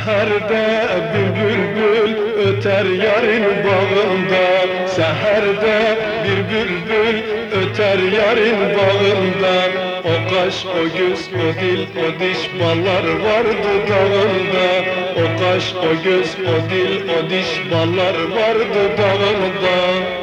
Seherde bir bülbül öter yarın bağında. Seherde bir bülbül öter yarın bağında. O kaş, o göz, o dil, o diş, ballar var dudağında. O kaş, o göz, o dil, o diş, ballar var dudağında.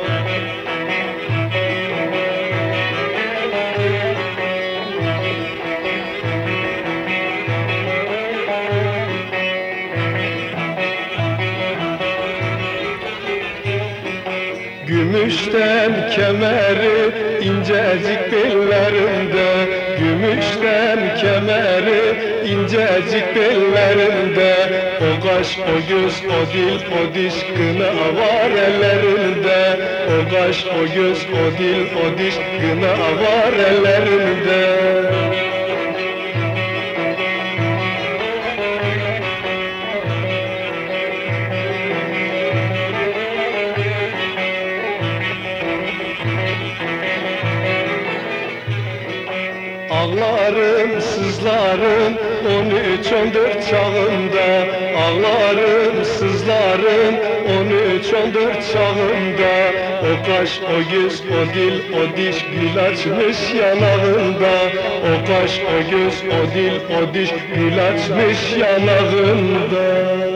Gümüşten kemeri incecik bellerinde. Gümüşten kemeri incecik bellerinde. O kaş, o göz, o dil, o diş, kına var ellerinde. O kaş, o göz, o dil, o diş, kına var ellerinde. Ağlarım, sızlarım 13-14 çağımda. Ağlarım, sızlarım 13-14 çağımda. O kaş, o göz, o dil, o diş, gül açmış yanağında. O kaş, o göz, o dil, o diş, gül açmış yanağında.